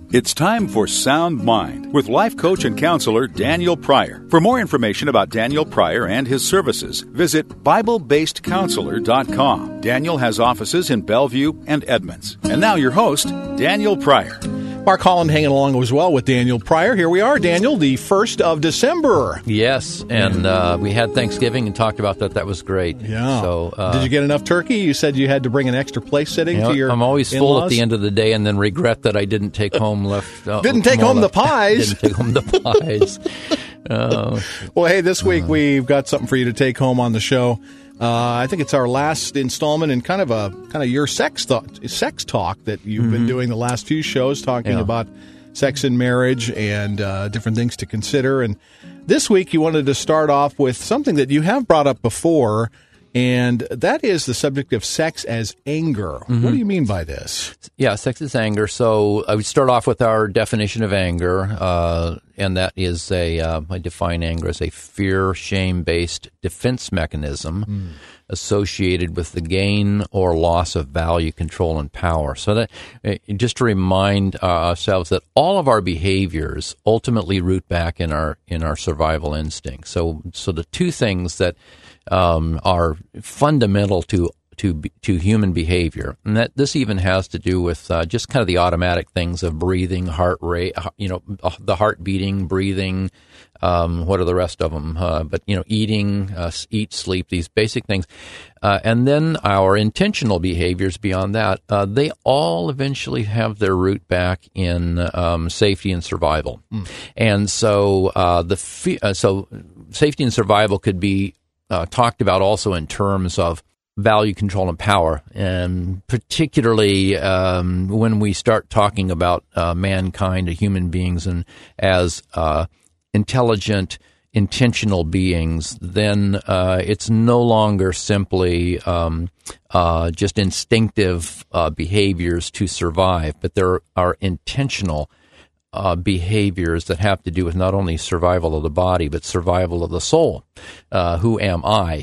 It's time for Sound Mind with life coach and counselor Daniel Pryor. For more information about Daniel Pryor and his services, visit BibleBasedCounselor.com. Daniel has offices in Bellevue and Edmonds. And now your host, Daniel Pryor. Mark Holland hanging along as well with Daniel Pryor. Here we are, Daniel, the 1st of December. Yes, and we had Thanksgiving and talked about that. That was great. Yeah. So, did you get enough turkey? You said you had to bring an extra place sitting to your I'm always in-laws? full at the end of the day and then regret that I didn't take home Didn't take home the pies. Didn't take home the pies. Well, hey, this week we've got something for you to take home on the show. I think it's our last installment in kind of your sex talk that you've been doing the last few shows, talking about sex and marriage and different things to consider. And this week you wanted to start off with something that you have brought up before, and that is the subject of sex as anger. What do you mean by this? Yeah, sex is anger. So I would start off with our definition of anger, and that is I define anger as a fear, shame-based defense mechanism associated with the gain or loss of value, control, and power. So that just to remind ourselves that all of our behaviors ultimately root back in our survival instincts. So the two things that are fundamental to human behavior, and that this even has to do with just kind of the automatic things of breathing, heart rate, the heart beating, breathing. What are the rest of them? But eating, eat, sleep, these basic things, and then our intentional behaviors beyond that. They all eventually have their root back in safety and survival, and so so safety and survival could be talked about also in terms of value, control, and power, and particularly when we start talking about mankind, human beings, and as intelligent, intentional beings, then it's no longer simply just instinctive behaviors to survive, but there are intentional behaviors that have to do with not only survival of the body but survival of the soul. Who am I?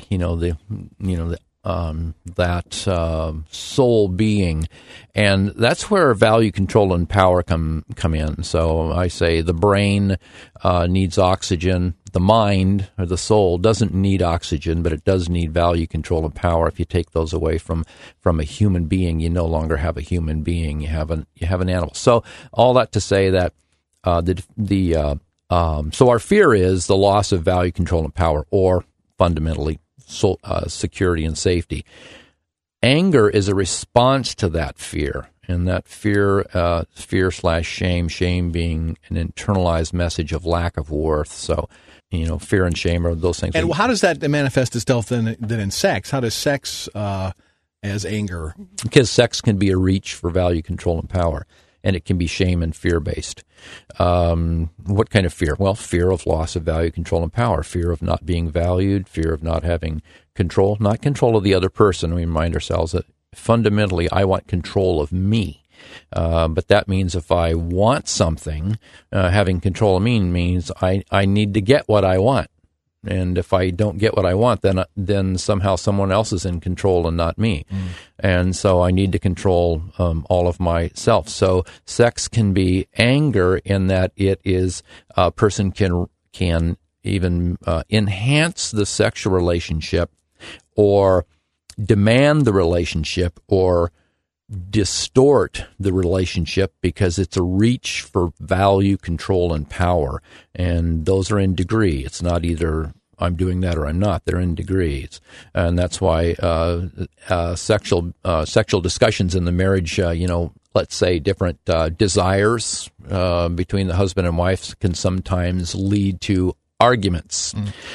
That soul being, and that's where value, control, and power come in. So I say the brain needs oxygen. The mind or the soul doesn't need oxygen, but it does need value, control, and power. If you take those away from a human being, you no longer have a human being. You have an animal. So all that to say that so our fear is the loss of value, control, and power, or fundamentally security and safety. Anger is a response to that fear, and that fear/shame, shame being an internalized message of lack of worth. So, fear and shame are those things. And how does that manifest itself then in sex? How does sex as anger? Because sex can be a reach for value, control, and power, and it can be shame and fear-based. What kind of fear? Well, fear of loss of value, control, and power, fear of not being valued, fear of not having control, not control of the other person. We remind ourselves that fundamentally I want control of me. But that means if I want something, having control of me means I need to get what I want. And if I don't get what I want, then somehow someone else is in control and not me. And so I need to control all of myself. So sex can be anger in that it is a person can even enhance the sexual relationship or demand the relationship or distort the relationship because it's a reach for value, control, and power. And those are in degree. It's not either I'm doing that or I'm not. They're in degrees. And that's why sexual discussions in the marriage, let's say different desires between the husband and wife can sometimes lead to arguments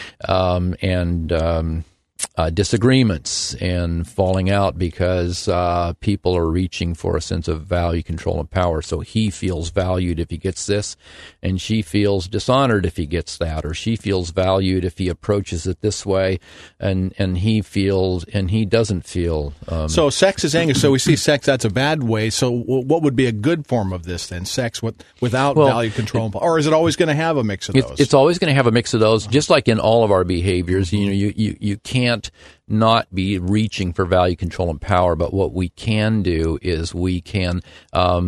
and disagreements and falling out because people are reaching for a sense of value, control, and power. So he feels valued if he gets this, and she feels dishonored if he gets that, or she feels valued if he approaches it this way, and he doesn't feel. So sex is anger. So we see sex, that's a bad way. So what would be a good form of this then? Sex without value, control, and power? Or is it always going to have a mix of those? It's always going to have a mix of those, just like in all of our behaviors. You can't not be reaching for value, control, and power, but what we can do is we can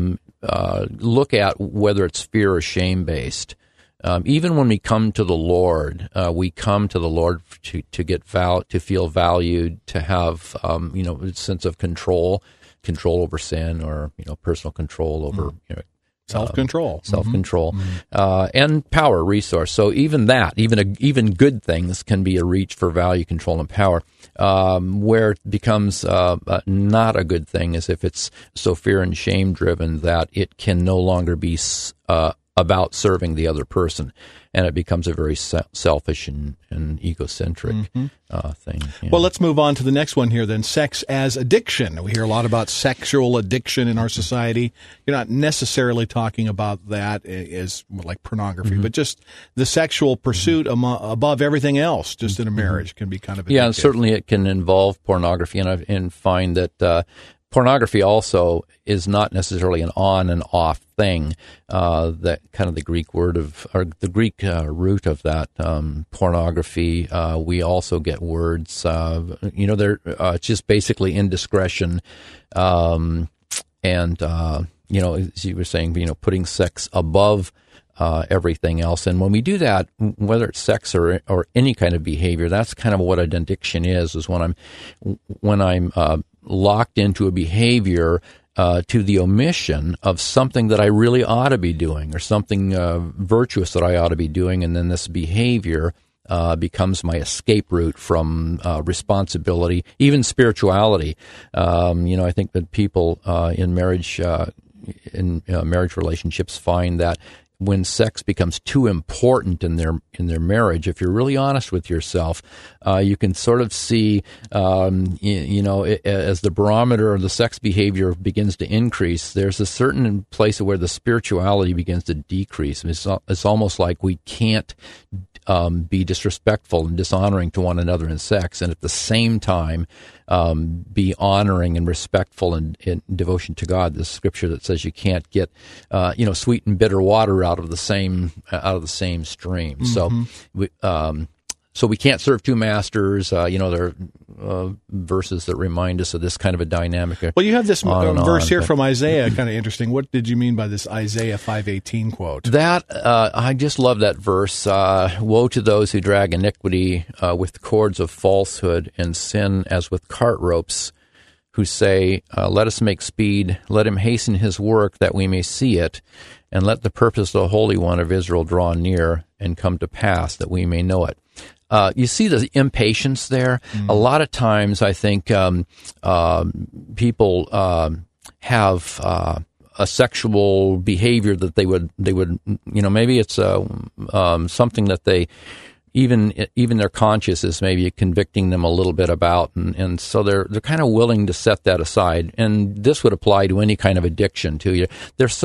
look at whether it's fear or shame based. Even when we come to the Lord, we come to the Lord to get to feel valued, to have a sense of control over sin, or personal control over self-control, and power, resource. So even good things can be a reach for value, control, and power. Where it becomes not a good thing is if it's so fear and shame driven that it can no longer be about serving the other person, and it becomes a very selfish and egocentric thing. Yeah. Well, let's move on to the next one here then, sex as addiction. We hear a lot about sexual addiction in our society. You're not necessarily talking about that as like pornography, but just the sexual pursuit above everything else, just in a marriage, can be kind of addictive. Yeah, and certainly it can involve pornography, and find that pornography also is not necessarily an on and off thing. That kind of the Greek word the Greek root of that pornography. We also get words. They're just basically indiscretion, and as you were saying, putting sex above everything else. And when we do that, whether it's sex or any kind of behavior, that's kind of what an addiction is when I'm locked into a behavior to the omission of something that I really ought to be doing, or something virtuous that I ought to be doing, and then this behavior becomes my escape route from responsibility, even spirituality. I think that people in marriage relationships find that when sex becomes too important in their marriage, if you're really honest with yourself, you can sort of see, as the barometer of the sex behavior begins to increase, there's a certain place where the spirituality begins to decrease. It's almost like we can't be disrespectful and dishonoring to one another in sex, and at the same time be honoring and respectful in devotion to God. There's scripture that says you can't get sweet and bitter water out of the same stream. So we can't serve two masters. There are verses that remind us of this kind of a dynamic. Well, you have this verse here from Isaiah, kind of interesting. What did you mean by this Isaiah 5:18 quote? That I just love that verse. Woe to those who drag iniquity with cords of falsehood, and sin as with cart ropes, who say, let us make speed, let him hasten his work, that we may see it, and let the purpose of the Holy One of Israel draw near and come to pass, that we may know it. You see the impatience there. A lot of times, I think people have a sexual behavior that they would maybe it's something that they even their conscience is maybe convicting them a little bit about, and so they're kind of willing to set that aside. And this would apply to any kind of addiction to you. There's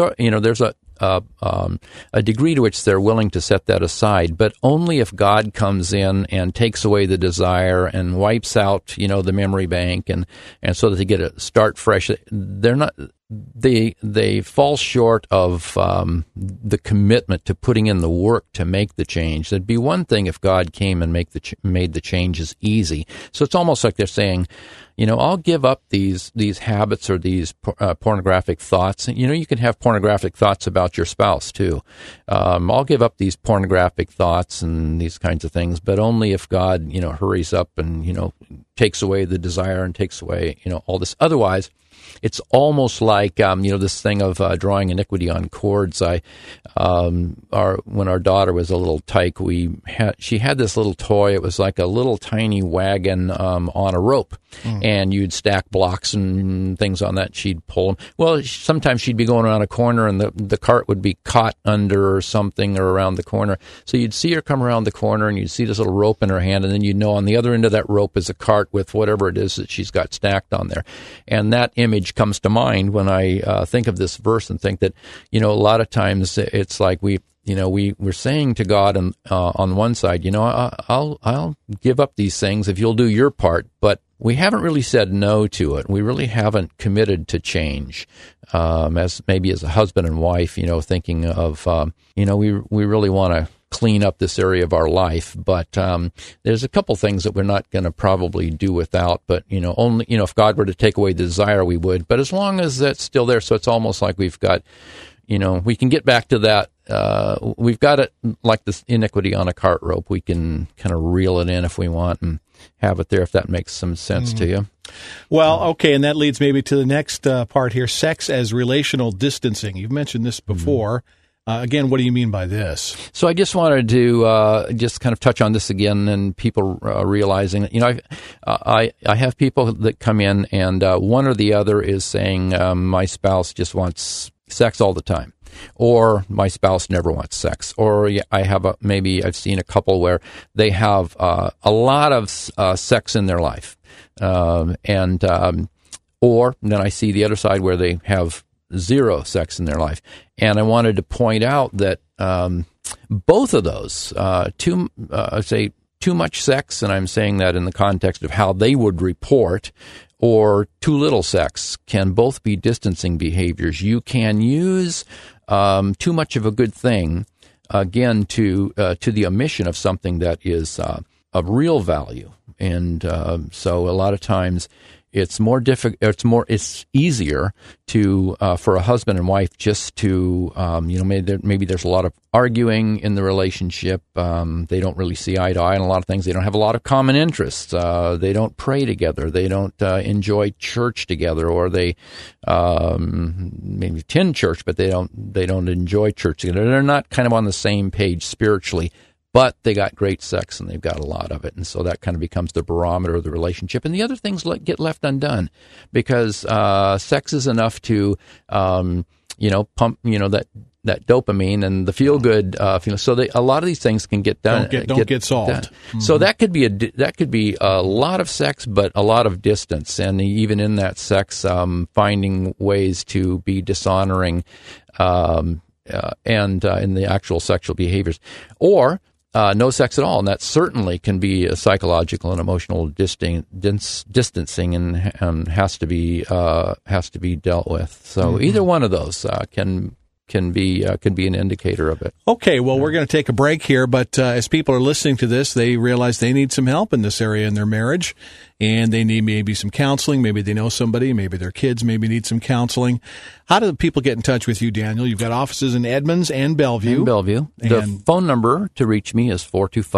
a degree to which they're willing to set that aside, but only if God comes in and takes away the desire and wipes out, the memory bank, and so that they get a start fresh. They fall short of the commitment to putting in the work to make the change. It'd be one thing if God came and made the changes easy. So it's almost like they're saying, I'll give up these habits or these pornographic thoughts. You can have pornographic thoughts about your spouse too. I'll give up these pornographic thoughts and these kinds of things, but only if God, hurries up and, takes away the desire and takes away, all this. Otherwise, it's almost like, this thing of drawing iniquity on cords. When our daughter was a little tyke, she had this little toy. It was like a little tiny wagon on a rope, and you'd stack blocks and things on that. She'd pull them. Well, sometimes she'd be going around a corner, and the cart would be caught under something or around the corner. So you'd see her come around the corner, and you'd see this little rope in her hand, and then you'd know on the other end of that rope is a cart with whatever it is that she's got stacked on there. And that image comes to mind when I think of this verse and think that, a lot of times it's like we're saying to God on one side, I'll give up these things if you'll do your part, but we haven't really said no to it. We really haven't committed to change. As a husband and wife, thinking of, we really want to clean up this area of our life. But there's a couple things that we're not going to probably do without. But only if God were to take away the desire, we would. But as long as that's still there, so it's almost like we've got, we can get back to that. We've got it like this iniquity on a cart rope. We can kind of reel it in if we want and have it there, if that makes some sense to you. Well, okay, and that leads maybe to the next part here, sex as relational distancing. You've mentioned this before. Again, what do you mean by this? So I just wanted to just kind of touch on this again, and people realizing that, I have people that come in, and one or the other is saying, my spouse just wants sex all the time, or my spouse never wants sex, or I've seen a couple where they have a lot of sex in their life, or then I see the other side where they have zero sex in their life. And I wanted to point out that both of those, too much sex, and I'm saying that in the context of how they would report, or too little sex, can both be distancing behaviors. You can use too much of a good thing, again, to the omission of something that is of real value. And so a lot of times it's more difficult. It's easier to for a husband and wife just to maybe there's a lot of arguing in the relationship. They don't really see eye to eye on a lot of things. They don't have a lot of common interests. They don't pray together. They don't enjoy church together, or they maybe attend church, but they don't enjoy church together. They're not kind of on the same page spiritually. But they got great sex, and they've got a lot of it. And so that kind of becomes the barometer of the relationship. And the other things get left undone, because sex is enough to, pump, that dopamine and the feel-good feeling. So a lot of these things can get done. Don't get solved. Mm-hmm. So that could be a lot of sex, but a lot of distance. And even in that sex, finding ways to be dishonoring and in the actual sexual behaviors. Or no sex at all, and that certainly can be a psychological and emotional distancing, and has to be dealt with. So either one of those can be an indicator of it. Okay, well, we're going to take a break here, but as people are listening to this, they realize they need some help in this area in their marriage, and they need maybe some counseling. Maybe they know somebody. Maybe their kids maybe need some counseling. How do people get in touch with you, Daniel? You've got offices in Edmonds and Bellevue. The phone number to reach me is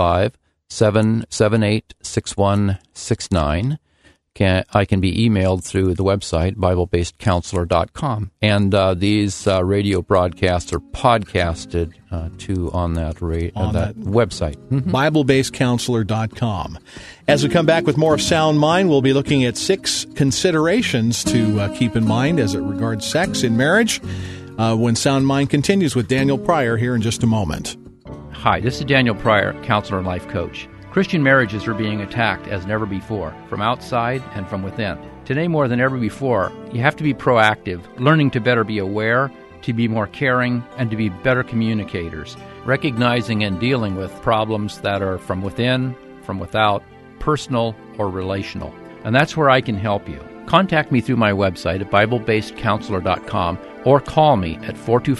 425-778-6169. I can be emailed through the website, BibleBasedCounselor.com. And these radio broadcasts are podcasted on that website. Mm-hmm. BibleBasedCounselor.com. As we come back with more of Sound Mind, we'll be looking at 6 considerations to keep in mind as it regards sex in marriage when Sound Mind continues with Daniel Pryor here in just a moment. Hi, this is Daniel Pryor, counselor and life coach. Christian marriages are being attacked as never before, from outside and from within. Today, more than ever before, you have to be proactive, learning to better be aware, to be more caring, and to be better communicators, recognizing and dealing with problems that are from within, from without, personal or relational. And that's where I can help you. Contact me through my website at BibleBasedCounselor.com or call me at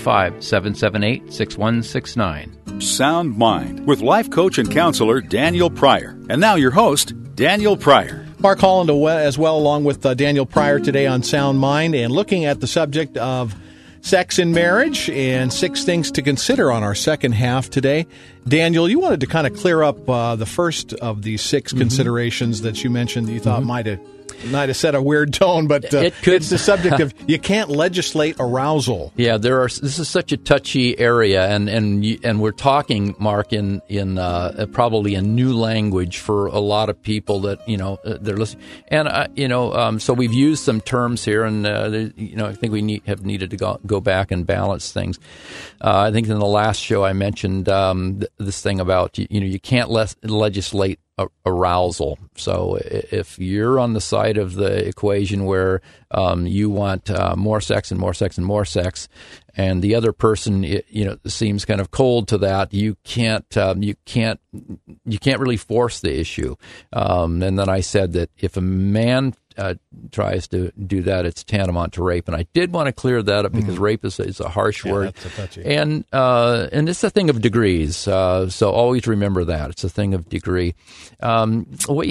425-778-6169. Sound Mind with life coach and counselor Daniel Pryor. And now your host, Daniel Pryor. Mark Holland as well, along with Daniel Pryor today on Sound Mind, and looking at the subject of sex in marriage and 6 things to consider on our second half today. Daniel, you wanted to kind of clear up the first of these 6 considerations that you mentioned that you thought might have set a weird tone, but it's the subject of you can't legislate arousal. Yeah, this is such a touchy area, and we're talking, Mark, in probably a new language for a lot of people that they're listening. And so we've used some terms here, and I think we have needed to go back and balance things. I think in the last show I mentioned this thing about you can't legislate arousal. So if you're on the side of the equation where you want more sex and more sex and more sex, and the other person seems kind of cold to that, you can't really force the issue. And then I said that if a man tries to do that, it's tantamount to rape. And I did want to clear that up because rape is a harsh word. That's a touchy. And it's a thing of degrees. So always remember that. It's a thing of degree. What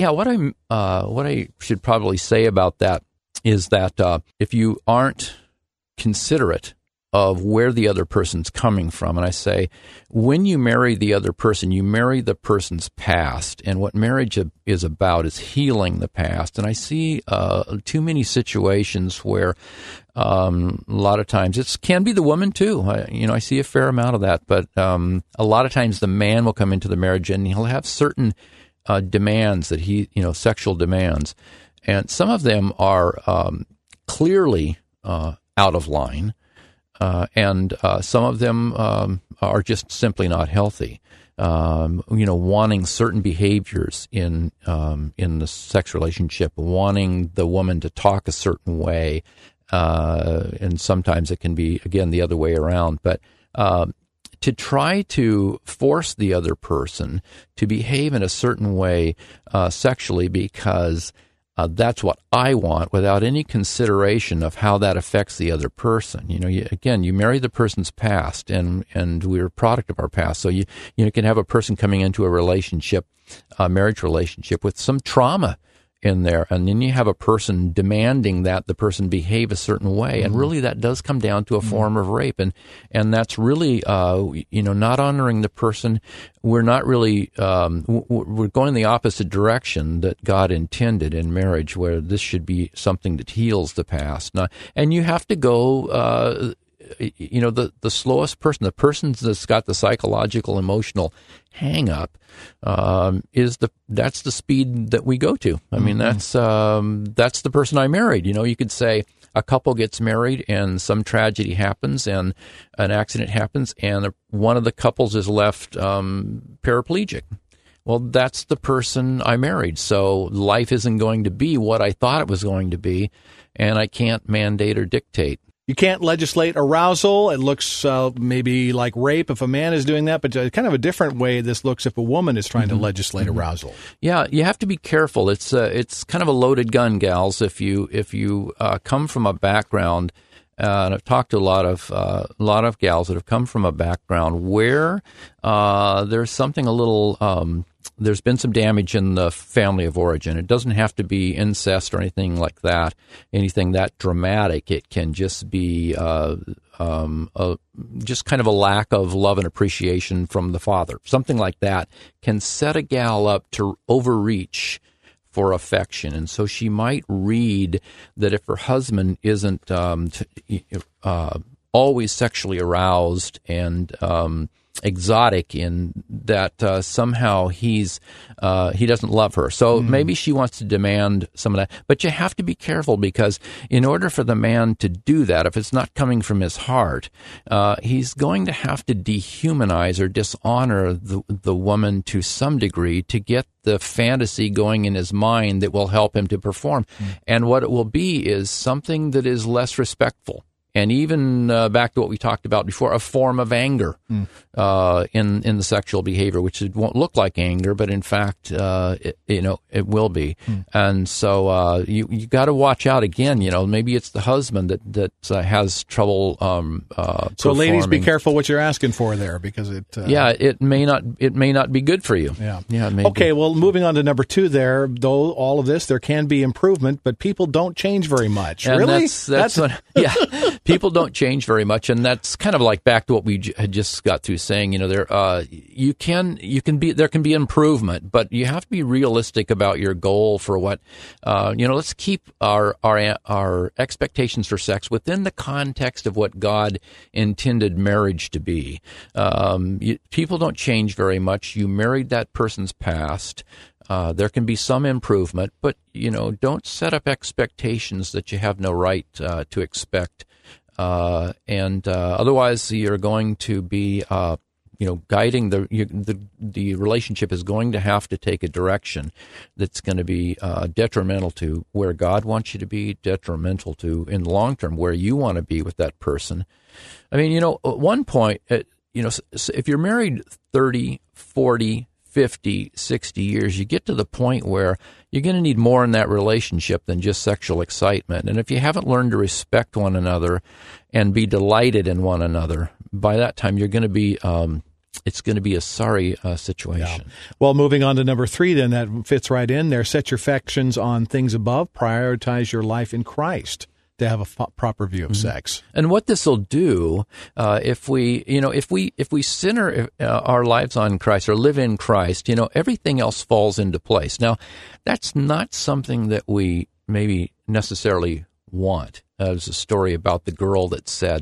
I should probably say about that is that if you aren't considerate of where the other person's coming from. And I say, when you marry the other person, you marry the person's past. And what marriage is about is healing the past. And I see too many situations where a lot of times it can be the woman too. I see a fair amount of that. But a lot of times the man will come into the marriage and he'll have certain demands that sexual demands. And some of them are clearly out of line. And some of them are just simply not healthy. Wanting certain behaviors in the sex relationship, wanting the woman to talk a certain way, and sometimes it can be, again, the other way around. But to try to force the other person to behave in a certain way sexually because that's what I want, without any consideration of how that affects the other person. You marry the person's past, and we're a product of our past. So you can have a person coming into a relationship, a marriage relationship, with some trauma in there, and then you have a person demanding that the person behave a certain way, and really that does come down to a form of rape, and that's really not honoring the person. We're not really we're going the opposite direction that God intended in marriage, where this should be something that heals the past. And you have to go. The slowest person, the person that's got the psychological, emotional hang up, that's the speed that we go to. I mean, that's the person I married. You could say a couple gets married and some tragedy happens and an accident happens and one of the couples is left paraplegic. Well, that's the person I married. So life isn't going to be what I thought it was going to be, and I can't mandate or dictate. You can't legislate arousal. It looks maybe like rape if a man is doing that, but kind of a different way this looks if a woman is trying to legislate arousal. Yeah, you have to be careful. It's kind of a loaded gun, gals. If you come from a background, and I've talked to a lot of gals that have come from a background where there's something a little. There's been some damage in the family of origin. It doesn't have to be incest or anything like that, anything that dramatic. It can just be just kind of a lack of love and appreciation from the father. Something like that can set a gal up to overreach for affection. And so she might read that if her husband isn't always sexually aroused and exotic, in that somehow he doesn't love her. So maybe she wants to demand some of that. But you have to be careful, because in order for the man to do that, if it's not coming from his heart, he's going to have to dehumanize or dishonor the woman to some degree to get the fantasy going in his mind that will help him to perform. And what it will be is something that is less respectful. And even back to what we talked about before, a form of anger in the sexual behavior, which it won't look like anger, but in fact, it will be. And so you got to watch out again. Maybe it's the husband that has trouble. So, ladies, be careful what you're asking for there, because it may not be good for you. Yeah. It may okay. be. Well, moving on to number 2 there. Though all of this, there can be improvement, but people don't change very much. And really? That's what. Yeah. People don't change very much, and that's kind of like back to what we had just got through saying. There can be improvement, but you have to be realistic about your goal for what. Let's keep our expectations for sex within the context of what God intended marriage to be. People don't change very much. You married that person's past. There can be some improvement, but don't set up expectations that you have no right to expect. Otherwise, you're going to be, guiding the relationship is going to have to take a direction that's going to be detrimental to where God wants you to be, detrimental to, in the long term, where you want to be with that person. I mean, at one point, if you're married 30, 40, 50, 60 years, you get to the point where you're going to need more in that relationship than just sexual excitement. And if you haven't learned to respect one another and be delighted in one another, by that time you're going to be it's going to be a sorry situation. Yeah. Well, moving on to number 3, then, that fits right in there. Set your affections on things above. Prioritize your life in Christ to have a proper view of sex. And what this will do, if we center our lives on Christ or live in Christ, everything else falls into place. Now, that's not something that we maybe necessarily want. There's a story about the girl that said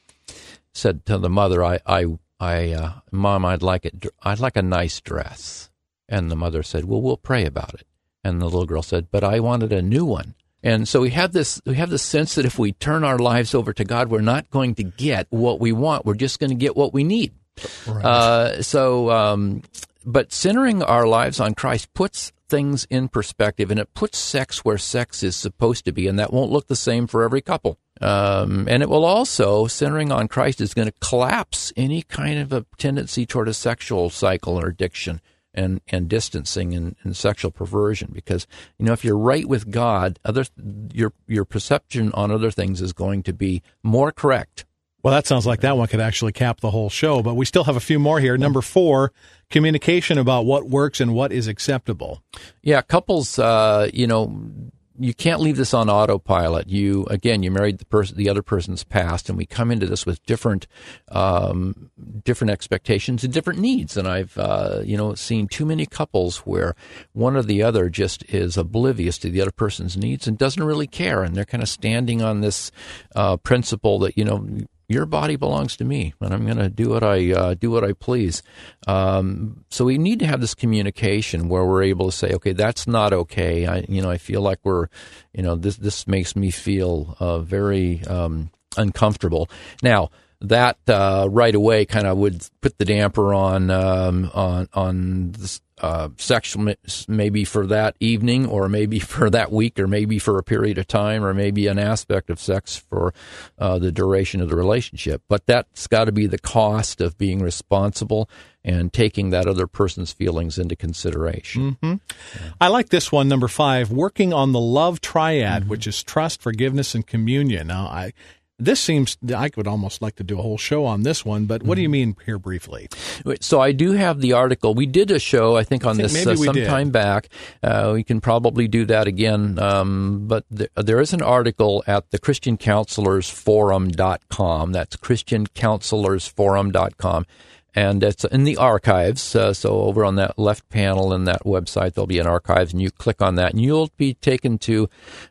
to the mother, Mom, I'd like a nice dress. And the mother said, well, we'll pray about it. And the little girl said, but I wanted a new one. And so we have this sense that if we turn our lives over to God, we're not going to get what we want. We're just going to get what we need. Right. But centering our lives on Christ puts things in perspective, and it puts sex where sex is supposed to be, and that won't look the same for every couple. And it will also, centering on Christ is going to collapse any kind of a tendency toward a sexual cycle or addiction and distancing and sexual perversion. Because, if you're right with God, your perception on other things is going to be more correct. Well, that sounds like that one could actually cap the whole show, but we still have a few more here. Number 4, communication about what works and what is acceptable. Yeah, couples, you can't leave this on autopilot. You married the other person's past, and we come into this with different expectations and different needs. And I've, seen too many couples where one or the other just is oblivious to the other person's needs and doesn't really care. And they're kind of standing on this principle that, your body belongs to me, and I'm going to do what I please. So we need to have this communication where we're able to say, okay, that's not okay. I feel like this makes me feel very uncomfortable. Now, that right away kind of would put the damper on this, sexual, maybe for that evening, or maybe for that week, or maybe for a period of time, or maybe an aspect of sex for the duration of the relationship. But that's got to be the cost of being responsible and taking that other person's feelings into consideration. Mm-hmm. Yeah. I like this one, number 5, working on the love triad, which is trust, forgiveness, and communion. Now, this seems, I would almost like to do a whole show on this one, but what do you mean here briefly? So I do have the article. We did a show, I think this some time back. We can probably do that again. But there is an article at the ChristianCounselorsForum.com. That's ChristianCounselorsForum.com. And it's in the archives. So over on that left panel in that website, there'll be an archives, and you click on that, and you'll be taken to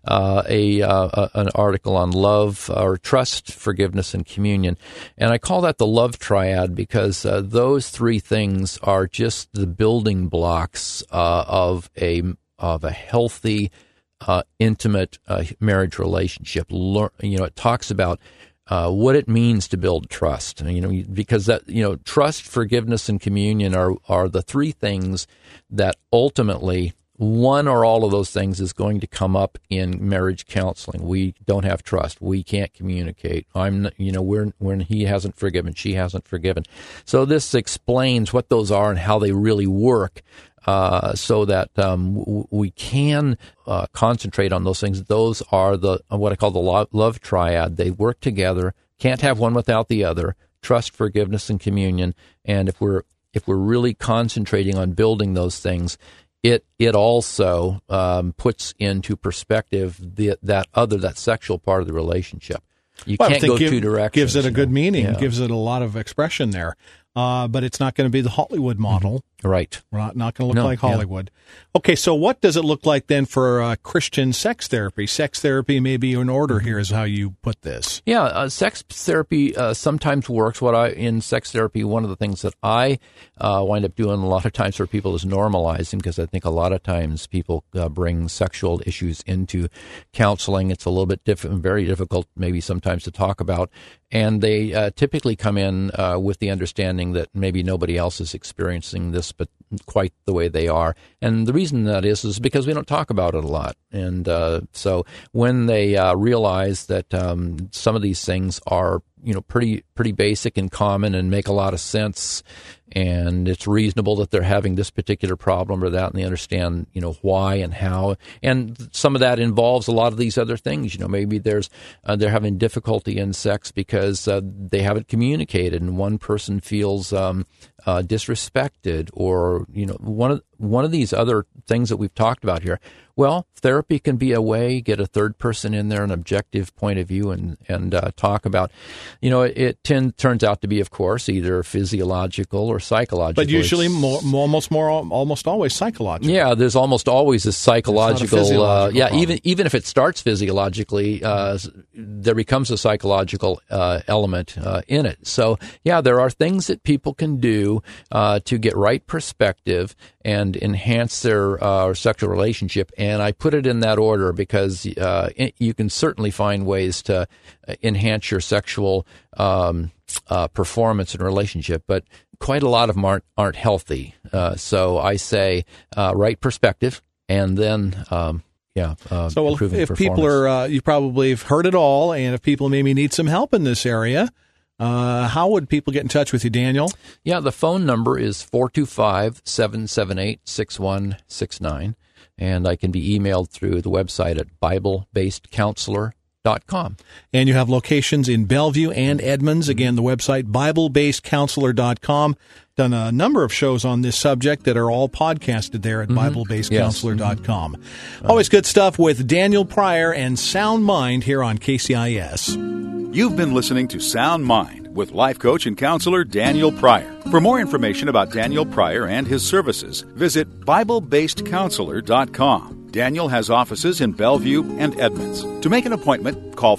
an article on love, or trust, forgiveness, and communion. And I call that the love triad because those 3 things are just the building blocks of a healthy, intimate marriage relationship. It talks about what it means to build trust, because that, trust, forgiveness, and communion are the 3 things that ultimately, one or all of those things is going to come up in marriage counseling. We don't have trust. We can't communicate. when he hasn't forgiven, she hasn't forgiven. So this explains what those are and how they really work. So that we can concentrate on those things. Those are what I call the love triad. They work together. Can't have one without the other. Trust, forgiveness, and communion. And if we're really concentrating on building those things, it also puts into perspective that sexual part of the relationship. You can't go 2 directions. Gives it a good meaning. Yeah. Gives it a lot of expression there. But it's not going to be the Hollywood model. Mm-hmm. Right. Not going to look like Hollywood. Yeah. Okay, so what does it look like then for Christian sex therapy? Sex therapy may be in order here is how you put this. Yeah, sex therapy sometimes works. In sex therapy, one of the things that I wind up doing a lot of times for people is normalizing, because I think a lot of times people bring sexual issues into counseling. It's a little bit very difficult maybe sometimes to talk about. And they typically come in with the understanding that maybe nobody else is experiencing this, but quite the way they are. And the reason that is because we don't talk about it a lot. And so when they realize that some of these things are pretty basic and common and make a lot of sense, and it's reasonable that they're having this particular problem or that, and they understand, why and how. And some of that involves a lot of these other things. Maybe they're having difficulty in sex because they haven't communicated, and one person feels disrespected, or one of these other things that we've talked about here. Well, therapy can be a way, get a third person in there, an objective point of view, and talk about, it turns out to be, of course, either physiological or psychological. But usually almost always psychological. Yeah, there's almost always a psychological, problem. even if it starts physiologically, there becomes a psychological element in it. So, yeah, there are things that people can do to get right perspective and enhance their sexual relationship. And I put it in that order because you can certainly find ways to enhance your sexual performance and relationship, but quite a lot of them aren't healthy. So I say right perspective, and then so if people are, you probably have heard it all, and if people maybe need some help in this area, how would people get in touch with you, Daniel? Yeah, the phone number is 425-778-6169, and I can be emailed through the website at BibleBasedCounselor.com. And you have locations in Bellevue and Edmonds. Again, the website, BibleBasedCounselor.com. Done a number of shows on this subject that are all podcasted there at BibleBasedCounselor.com. Yes. Always good stuff with Daniel Pryor and Sound Mind here on KCIS. You've been listening to Sound Mind with life coach and counselor Daniel Pryor. For more information about Daniel Pryor and his services, visit BibleBasedCounselor.com. Daniel has offices in Bellevue and Edmonds. To make an appointment, call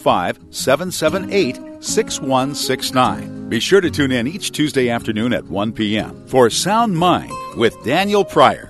425-778-6169. Be sure to tune in each Tuesday afternoon at 1 p.m. for Sound Mind with Daniel Pryor.